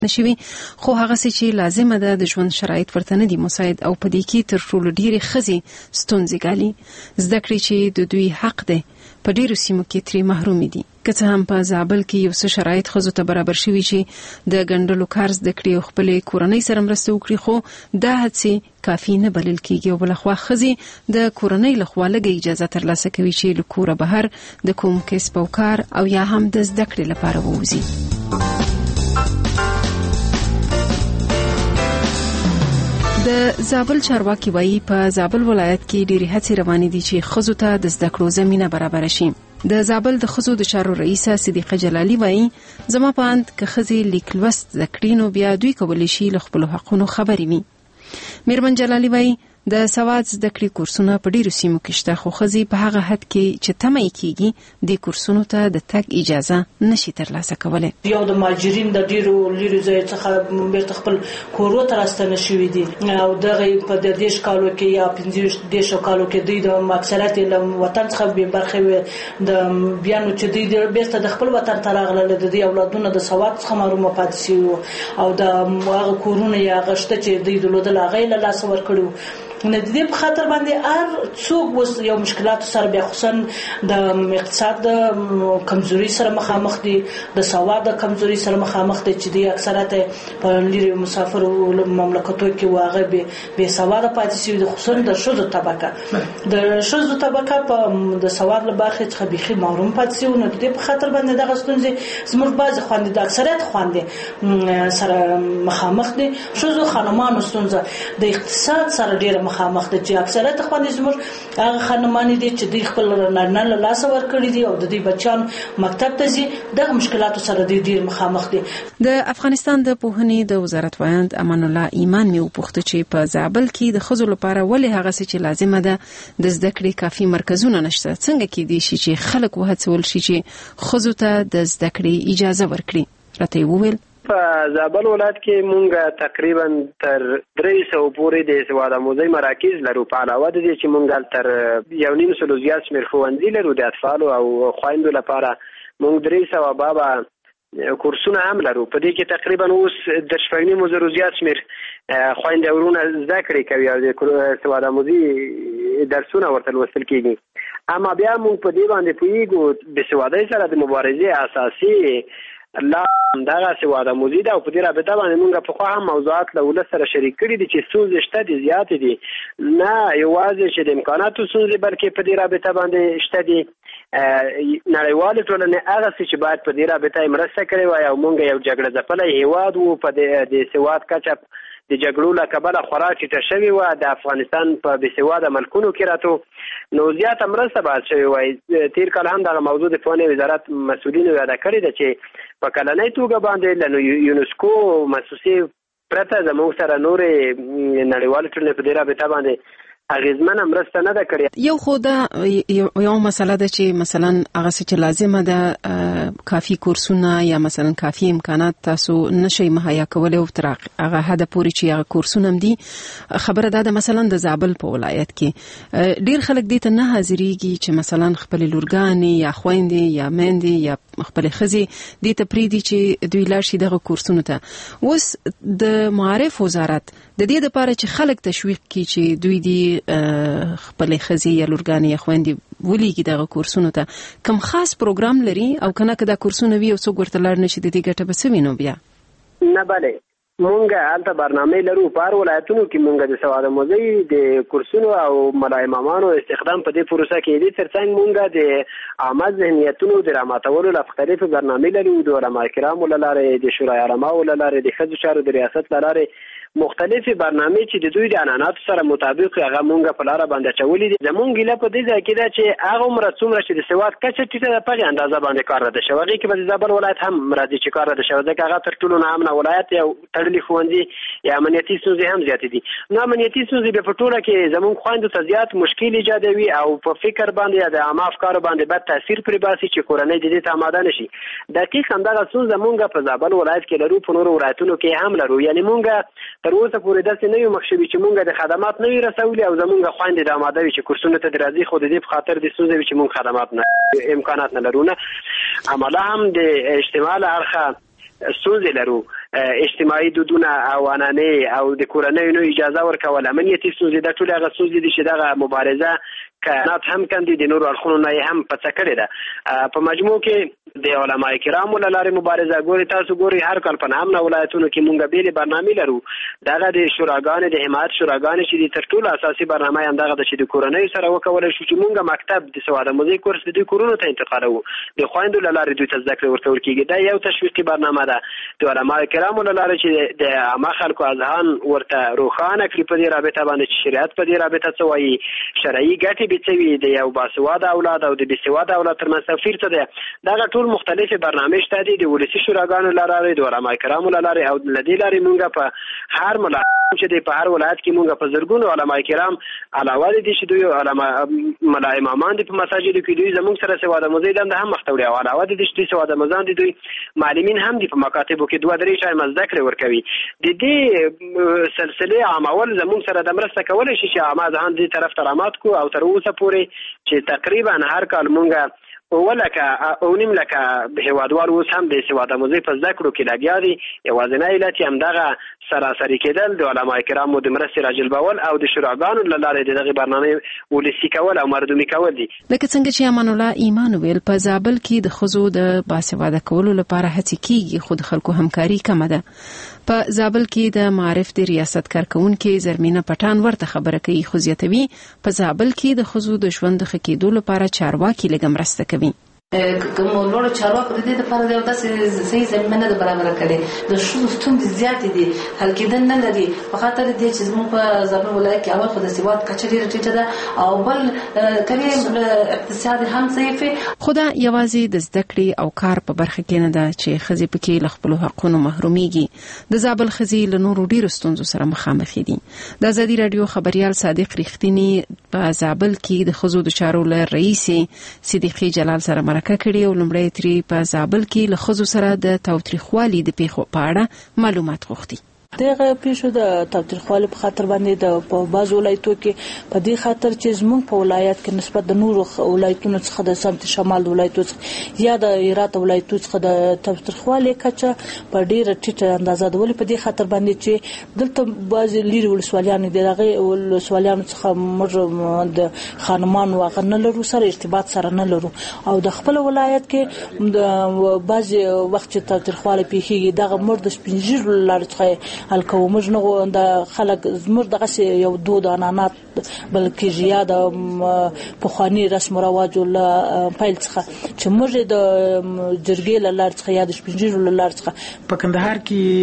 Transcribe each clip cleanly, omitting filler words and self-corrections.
نشوي خو هغه څه چې لازمه ده د ژوند شرایط ورته نه دي مساعد او په دې کې تر ټولو ډېرې ښځې ستونزې ګالي. زده کړې چې د دوی حق دی په ډېرو سیمو کې ترې محروم دي. که څه هم په زابل کې یو څه شرایط ښځو ته برابر شوي چې د ګنډلو کار زده کړي او خپلې کورنۍ سره مرسته وکړي، خو دا هڅې کافي نه بلل کېږي او بلخوا ښځې د کورنۍ لخوا لږه اجازه ترلاسه کوي چې له کوره بهر د کوم کسب او کار او یا هم د زده کړې لپاره ووځي. د زابل چارواکي وایي په زابل ولایت کې ډېرې هڅې روانې دي چې ښځو ته د زده کړو زمینه برابر شي. د زابل د ښځو د چارو رئیسه صدیقه جلالي وایي زما په اند که ښځې لیک لوست زده کړي نو بیا دوی کولی شي له خپلو حقونو خبرې وي. میرمن جلالي وایي د سواد زده کړې کورسونه په ډیرو سیمو کې شته، خو ښځې په هغه حد کې چې تمه یې کېږي د کورسونو ته د تګ اجازه نشي ترلاسه کولی. یو د مهاجرین د ډیرو لیرو ځای څخه بیرته خپل کورو ته راستنه شوي دي او دغه په 10 کالو کې یا 15 کالو کې دوی د اکثریت له وطن څخه به برخه وي د بیانو چې دوی بیرته د خپل وطن ته راغله، د دې اولادونه د سواد څخه محروم پاتې شي او د هغه کورونه یا غشته چې دوی دلودل هغه له لاس ورکړو. نه د دې په خاطر باندې هر څوک اوس یو مشکلات سره بیا خصوصا د اقتصاد د کمزوري سره مخامخ دي، د سواد د کمزوري سره مخامخ دي چې د اکثریت په لری مسافر مملکتو کې واغه به سواد پاتې شي، خصوصا د شوزو طبقه په د سواد له برخه څخه بيخي محروم پاتې شي. نو د دې په خاطر باندې دغه ستونزې زموږ بعض خواندې د اکثریت خواندې سره مخامخ دي. شوزو خانمانو ستونزه د اقتصاد سره ډیره مخامخ دي چې اکثریت خوندې زموږ هغه خانمانې دي چې دوی خپل نارینه له لاسه ورکړي دي او د دې بچیان مکتب ته ځي، دغه مشکلاتو سره ډیر مخامخ دي. د افغانستان د پوهنې د وزارت وایند امان الله ایمان مې وپوښتنه چې په زابل کې د ښځو لپاره ولې هغه څه چې لازمه ده د زده کړې کافي مرکزونه نشته، څنګه کېدای شي چې خلک وهڅول شي چې ښځو ته د زده کړې اجازه ورکړي. راته وویل په زابل ولایت کې مونږ تقریبا تر 300 پورې د سواد آموزي مراکز لرو، په علاوه د دې چې مونږ تر 1.5 زیات شمېر ښوونځي لرو د اطفالو او خویندو لپاره. مونږ 300 بابا کورسونه هم لرو، په دې کې تقریبا اوس د 9.5 زیات شمېر خویندې ورونه زده کړې کوي او د سواد آموزي درسونه ورته لوستل کېږي. اما بیا مونږ په دې باندې پوهیږو د سوادۍ سره د مبارزې اساسي لا دغه سواد آموزي ده او په دې رابطه باندې موږ په خو هم موضوعات له ولس سره شریک کړي دي چې ستونزې شته دي، زیات دي، نه یوازې چې د امکاناتو ستونزې بلکې په دې رابطه باندې شته دي. نړیوالې ټولنې هغه څه چې باید په دې رابطه مرسته کړې وای او موږ یو جګړه ځپلی هیواد وو، په د سواد کچه د جګړو له کبله خورا ټیټه شوې وه، د افغانستان په بېسواده ملکونو کې راته نو زیاته مرسته باید شوې وای. تیر کال هم دغه موضوع د پوهنې وزارت مسؤلینو یاده کړې ده چې په کلنۍ توګه باندې له یونسکو مؤسسې پرته زموږ سره نورې نړیوالې ټولنې په دې رابطه باندې اغیزمنه مرسته نه ده کړې. یو خو دا یو مسله ده چې مثلا هغه څه چې لازمه ده کافي کورسونه یا مثلا کافي امکانات تاسو نشئ مهیا کولی او تر هغه حد پورې چې هغه کورسونه هم دي. خبره ده مثلا د زابل په ولایت کې ډیر خلک دې ته نه حاضرېږي چې مثلا خپل لورګانې یا خويندې یا میندې یا خپل ښځې دې ته پریدي چې دوی لاړ شي دغه کورسونو ته. اوس د معارف وزارت د دې لپاره چې خلک تشویق کړي چې دوی دې خپل ښځې یا لورګانې یا خويندې ولېږي دغه کورسونو ته، کوم خاص پروګرام لري او کنه که دا کورسونه وي او څوک ورته لاړ نشي د دې ګټه به څه وي نو بیا؟ نه بله مونږ هلته برنامې لرو په هر ولایتونو کې. مونږ د سواد آموزۍ د کورسونو او ملا امامانو استخدام په دې پروسه کې دي. ترڅنګ مونږ د عامه ذهنیتونو د راماتولو لپاره مختلفې برنامې لرو، د علما کرامو له لارې، د شورای علماو له لارې، د ښځو چارو د ریاست له لارې مختلفې برنامې چې د دوی د عنعناتو سره مطابق هغه مونږ په لاره باندې اچولي دي. زمونږ ګیله په دې ځای کې ده چې هغه عمره څومره چې د سواد کچه ټیټه ده په هغې اندازه باندې کار رده شوی. هغې کې به د زابل ولایت هم راځي چې کار رده شوی، ځکه هغه تر ټولو ناامنه ولایت یو تړلي ښوونځي یا امنیتي ستونزې هم زیاتې دي. نو امنیتي ستونزې به په ټوله کې زمونږ خویندو ته زیات مشکل ایجادوي او په فکر باندې یا د عامه افکارو باندې بد تاثیر پرې باسي چې کورنۍ د دې ته آماده نشي. دقیق همدغه ستونزه مونږ په زابل ولایت کې لرو، په نورو ولایتونو کې هم لرو. یعنې مونږ تر اوسه پورې نه یو مخ شوي چې مونږ د خدمات نه وي رسولي او زمونږ خویندې د آماده وي چې کورسونو ته د راځي، خو د دې په خاطر د ستونزه وي چې مونږ خدمات نه امکانات نه لرو. نه عمله هم د اجتماع له اړخه ستونزې لرو. اجتماعي دودونه او عنعنې او د کورنۍ نو اجازه ورکول امنیتي ستونزې د ټول هغه ستونزې دي چې دغه مبارزه کانات هم کندي د نور اړخونو نه هم پڅ کړی ده. په مجموع کې د علماء کرامو له لارې مبارزه ګوري. تاسو ګوري هر کال په نامه ولایتونو کې مونږ بیل برنامه لرو. دغه د شوراګانې د حمایت شوراګانې چې د تر ټولو اساسي برنامه هم دغه د چې د کورنۍ سره وکول شو چې مونږ مکتب د سواد آموزي کورس د کورونو ته انتقالو د خويندو له لارې دوی ته زده کړې ورته ورکیږي. دا یو تشویقي برنامه ده د علماء کرامو له لارې چې د عامه خلکو اذهان ورته روښانه کړي په دې رابطه باندې چې شریعت په دې رابطه څه وایي، شرعي ګټې بيڅوي د یو باسواده اولاد او د بيسواده اولاد ترمنځ توپیر څه دی. دغه ټول مختلفه برنامج شته دي د ولسی شوراګانو لاره د علماء کرامو لاره او د دې لارې مونږه په هر ملت چې د په هر ولایت کې مونږه په زرګونو علماء کرام علاوه دي چې دوی علماء ملا امامان دي په مساجد کې دوی زموږ سره سواد آموزي د هم مختوړي او علاوه دي چې سواد آموزان دي دوی معلمین هم دي په مکاتبو کې دوه درې شای مزدکر ورکوي. د دې سلسله عامول زموږ سره د مرسته کولای شي چې عامه ځان دي طرف ترامات کو او تر اوسه پورې چې تقریبا هر کال مونږه ولکه او نیم لکه هوادوال اوس هم د سواد آموزي په زده کړو کې لګیا دي. یوازینی علت هم دغه سراسري کېدل د علماء کرامو د مرستې راجلبول او د شوراګانو له لارې دغه برنامه ولسی کول او مردمي کول دي. لکه څنګه چې امان الله ایمان ویل په زابل کې د خزو د باسواده کولو لپاره هڅې کیږي خو د خلکو همکاري کم ده. په زابل کې د معارف د ریاست کارکونکو زرمینه پټان ورته خبره کوي خو زیاتوي په زابل کې د خزو د ژوند ښه کېدو لپاره چارواکي لګم مرسته کوي. کوم لوړ چارواکو د دې لپاره د داسې صحیح زمینه د برابر کړي د شو ستونزې زیات دي حل کېدل نه لري په خاطر دې چې زموږ په زابل ولایت کې اول خو د سواد کچه ډیره ټیټه ده او بل کوي اقتصاد هم ضعیف. خدا یوازې د زده کړې او کار په برخه کې نه ده چې خزي پکې له خپل حقونو محروميږي. د زابل خزي له نورو ډیرو ستونزو سره مخامخ دي. د آزادي رادیو خبريال صادق رښتینی په زابل کې د خزو د چارو له رئیس صدیقي جلال سره کړي او لمړی تری په زابل کې له خزو سره د تاوتریخوالي د پیښو په اړه معلومات غوښتي. دغه پیښو د تاوتریخوالي په خاطر باندې د په بعض ولایتونو کې په دې خاطر چې زموږ په ولایت کې نسبت د نورو ولایتونو څخه د سمت شمال ولایتونو څخه یا د هرات ولایتونو څخه د تاوتریخوالي کچه په ډیره ټیټه اندازه ده. ولې په دې خاطر باندې چې دلته بعض لري ولسوالیانو دغه ولسوالیانو څخه موږ د خانمان واغ نه لرو سره ارتباط سره نه لرو او د خپل ولایت کې د بعض وخت چې تاوتریخوالي پیښیږي دغه مرد سپینجیر لارڅخه الکو موږ نه د خلک زموږ دغه یو دود عنعنات بلکې زیاده په خواني رسم او رواج له پیل څخه چې موږ د جرګې له لار څخه یا د شپنجیرو له لار څخه په کندهار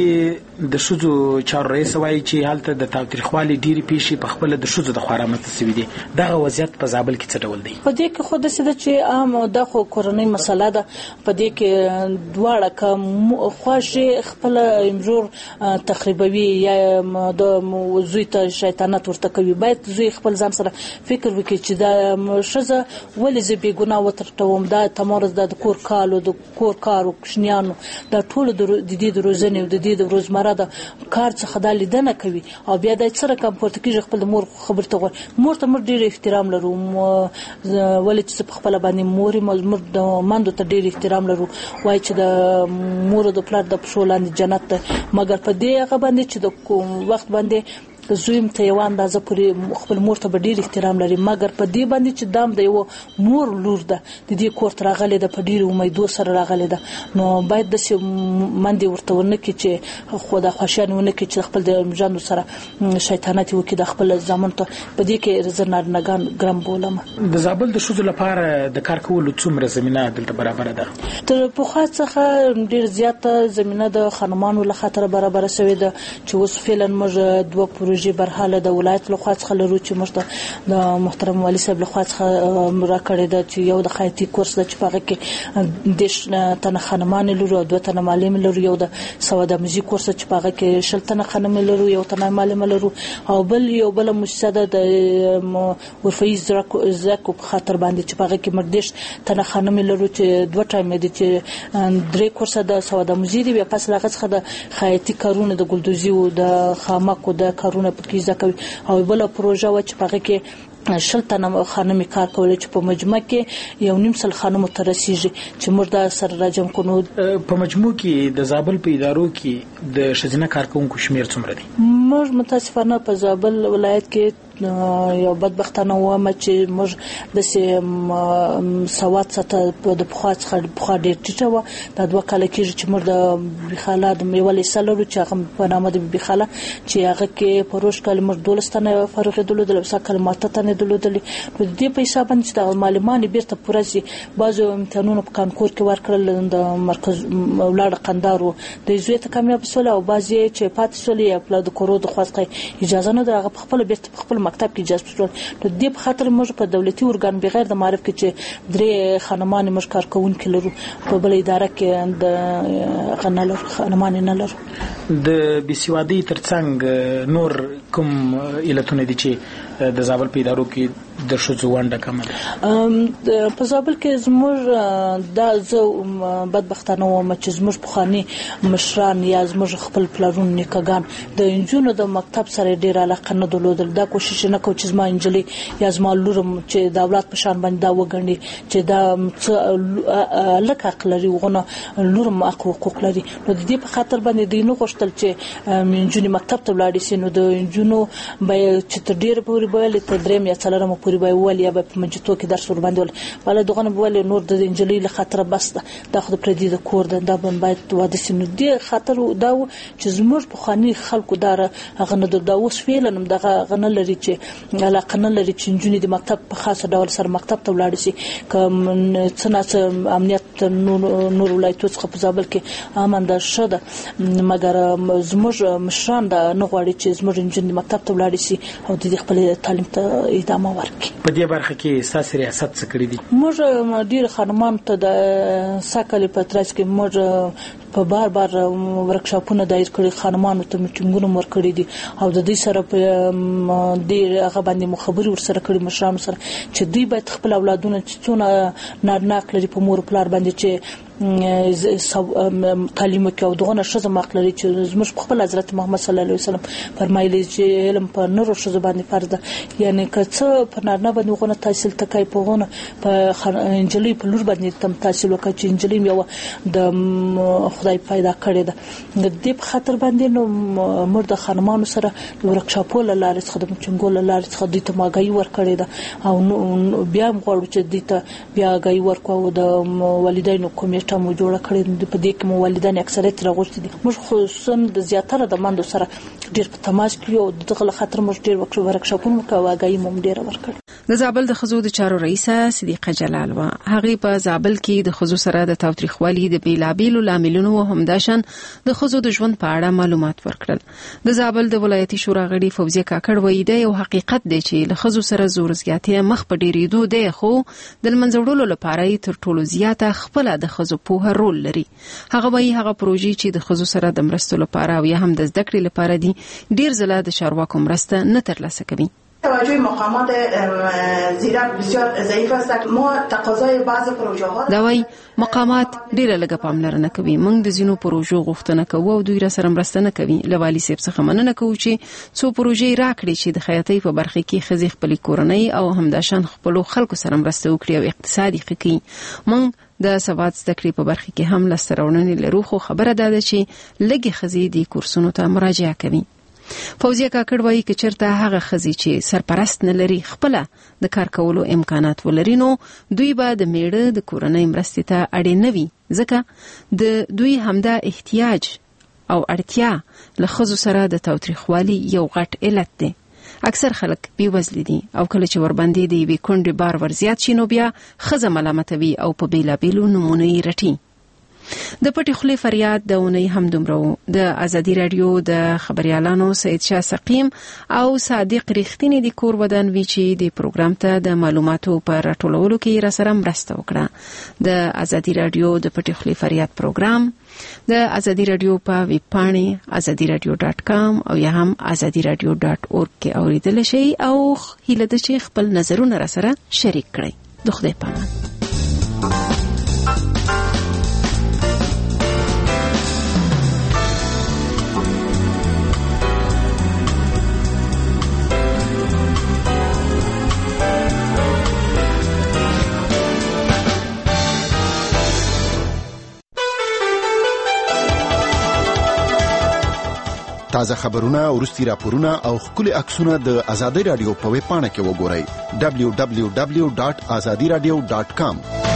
کې د شوزو چار رئیس وایي چې حالت د تاوتریخوالي ډیری پیښې په خپل د شوزو د خورا متسوي دي. دغه وضعیت په زابل کې څه ډول دی؟ په دې کې خود څه چې عام د خو کورنۍ مسله ده. په دې کې دواړه کوم خوښ خپل امرور تخریبوي یا د زوی ته شیطانت ورته کوي. باید زوی خپل ځان سره فکر وکړي چې دا شزه ولې زه بې ګناه وترټوم. دا تمرز د کور کالو د کور کارو کشنیانو دا ټول د دې د روزنې او د دې د روزمره د کار څخه د لیدنه کوي او بیا د سره کم پورته کېږي خپل مور خبرته غواړي. مور ته موږ ډېر احترام لرو ولې چې په خپل باندې مور موږ د ماندو ته ډېر احترام لرو. وایي چې د مور د پلار د پښو لاندې جنت ده. مګر په دې هغه باندې چې د کوم وخت باندې زویم ته یو اندازه پورې خپل مور ته ډېر احترام لري. مګر په دې باندې چې دام د یو مور لور ده د دې کور ته راغلې ده په ډېر امیدو سره راغلې ده نو باید د منډي ورته ورنه کې چې خو د خوشان ونه کې چې خپل د مجانو سره شیطانت وکړي د خپل ځامن ته په دې کې رزنار نگان ګرام بولم. د زابل د شوزو لپاره د کار کولو څومره زمينه دلته برابر ده؟ تر په خاص څخه ډېر زیاته زمينه د خانمانو له خاطر برابر شوې ده چې اوس فعلا موږ دوه پروژې برحاله د ولایت له خوا څخه لرو چې موږ د محترم والي صاحب له خوا څخه راکړې ده چې یو د خیاطي کورس د چپاغه کې د تنه خانمان لرو او دوه تنه معلم لرو. یو د سواد آموزي کورس چپاغه کې شل تنه خانم لرو یو تنه معلم لرو او بل مؤسسه د ورفي زکو په خاطر باندې چپاغه کې مردش تنه خانم لرو چې دوه ټایم دي چې درې کورس د سواد آموزي دی بیا پس لاغه څخه د خیاطي کارونه د ګلدوزي او د خامکو د کارونه پکې ځکوي او بل پروژه و چې پغه کې شل تنه خانمي کار کولای چې په مجموع کې 1.5 خانم ترسيږي چې موږ دا سره راجم کوو. په مجموع کې د زابل په ادارو کې د شزینه کارکونکو شمیر څومره دی؟ موږ متاسفانه په زابل ولایت کې یو بدبختانه ومه چې موږ د سواد سطح د بخوا ډېر ټیټه و. دا 2 کال کېږي چې موږ د بخاله د میولې سلرو چې هغه په نامه د بخاله چې هغه کې پروش کال موږ 12 تنه فارغ درلودل او سکه ماته تنه درلودل. نو د دې په حساب باندې د معلومات بیرته پوره سي. بعضو امتحانونو په کانکور کې ورکړل د مرکز ولادت قندارو د زوی ته کامیاب شول او بعضي چې پاتې شول یې په د کورو د خواسته اجازه نه درغه په خپل بیرته په خپل مکتب کې اجازه شول. نو د دې په خاطر موږ په دولتي ارګان بغیر د معرف کې چې 3 خانمان موږ کارکونکو لرو په بل اداره کې د غنلر خانمان نه لرو. د بيسوادي ترڅنګ نور کوم علتونه دي چې د زابل په ادارو کې د شذو ونده کم ده؟ په زابل کې زموږ د زو بدبختانه و چې زموږ بخاني مشران یا زموږ خپل پلارون نیکګان د انجونو د مکتب سره ډیر علاقه نه درلودل. دا کوشش نه کو چې زما انجلي یا زما لورم چې د اولاد په شان باندې دا وګڼي چې دا لکه عقل لري وغونه لورم حقوق لري. نو د دې په خاطر باندې دینو غوښتل چې انجونی مکتب ته ولاړ شي. نو د انجونو به چې تر ډیر پورې به تر دریم یا څلورم پورې به ول یا په منجتو کې درس ور باندې ول ولا دغه ول نور د انجلي له خاطر بس دا خو د پردي د کور د باید واده سي. نو د خاطر دا چې زموږ په خاني خلکو دار هغه نه د اوس فعلا دغه غنل لري چې علاقه نه لري چې انجونی د مکتب په خاصه ډول سره مکتب ته ولاړ شي. کوم څنګه امنیت نور ولایتو څخه په زابل کې امانده شوه مګر زموږ مشران دا نه غواړي چې زموږ انجونی مکتب ته ولاړ شي او د خپل تعلیم ته ادامه ورکړي. په دې برخه کې ساسي ریاست څه کړی دي؟ موږ ډیر خانمان ته د ساکل په ترڅ کې موږ په بار ورکشاپونه دایر کړی خانمانو ته میټینګونه ورکړي دي او د دې سره په ډیر هغه باندې مخابري ورسره کړی مشرانو سره چې دوی باید خپل اولادونه چې څونه نارناک لري په مور پلار باندې چې تعلیم کې او دغه شزه مخلري چې زموږ خپل حضرت محمد صلی الله علیه وسلم فرمایلی چې علم په نور شزه باندې فرض ده. یعنی کڅ په نارنه باندې غونه تحصیل تکای په غونه په انجلي په لور باندې تم تحصیل وکړي چې انجلي یو د خدای پیدا کړی ده. د دې په خاطر باندې نو مرد خانمانو سره د ورکشاپونو لارې څخه د چنګول لارې څخه د تماګي ور کړی ده او بیا موږ چې د ته بیا غي ورکو د والدینو کومې مو جوړ کړی په دې کې مو والدین اکثریت راغوښتي دي. موږ خصوصا د زیاتره د مندو سره ډیر په تماس کې او دغه خاطر موږ ډیر ورکشاپونه کوي مو ډیر ورکړ. د زابل د خزو د چارو رئیسه صدیقه جلال و هغه په زابل کې د خزو سره د تاوتریخوالي د بیلابیلو لاملونو او همداشن د خزو د ژوند په اړه معلومات ورکړل. د زابل د ولایتي شورا غړي فوزیه کاکړ وایي دا یو حقیقت دی چې له خزو سره زور زیاتې مخ په ډیریدو دی خو د منځوړلو لپاره تر ټولو زیاته خپل د خزو په رول لري. هغه وایي هغه پروژې چې د خزو سره د مرستو لپاره او یا هم د زده کړې لپاره دي ډیر زله د چارواکو مرسته نه ترلاسه کوي. توجه مقامات زیرک بسیار ضعیف است. ما تقاضای بعض پروژه ها دا وایي مقامات ډیره لږه پاملرنه کوي. موږ د زینو پروژو غوښتنه کوو او دوی را سره مرسته نه کوي. لوالي صاحب څخه مننه کوو چې څو پروژې راکړي چې د خیاطۍ په برخه کې خزي خپل کورنۍ او همداشان خپل خلکو سره مرسته وکړي او اقتصادي خکې. موږ د سواد زده کړې په برخه کې هم لسترونې لرو خو خبره ده چې لږه خزي د کورسونو ته مراجعه کوي. فوزیه کاکړ وایي چې چرته هغه خزي چې سرپرست نه لري خپل د کار کولو امکانات ولري نو دوی به د میړه د کورنۍ مرستې ته اړ نه وي ځکه د دوی همدا احتیاج او اړتیا له خزو سره د تاوتریخوالي یو غټ علت دی. اکثر خلک بیوزل دي او کله چې ورباندې دی وی کونډه بار ور زیات شي نو بیا خزه ملامتوي او په بیلابیلو نمونه یې رټي. د پټي خلی فریاد د اونۍ هم دومره د ازادي رادیو د خبريالانو سید شاه سقیم او صادق رښتینی د کور ودان وی چې د پروګرام ته د معلوماتو پر راټولولو کې را سره مرسته وکړه. د ازادي رادیو د پټي خلی فریاد پروګرام د ازادي رادیو په ویب پاڼه azadiradio.com او یا هم azadiradio.org کې اوریدل شي او هیله ده چې خپل نظرونه را سره شریک کړئ. د خدای په امان. تازه خبرونه، ورستي راپورونه او خولي عکسونه د ازادي رادیو په ویب پاڼه کې وګورئ www.azadiradio.com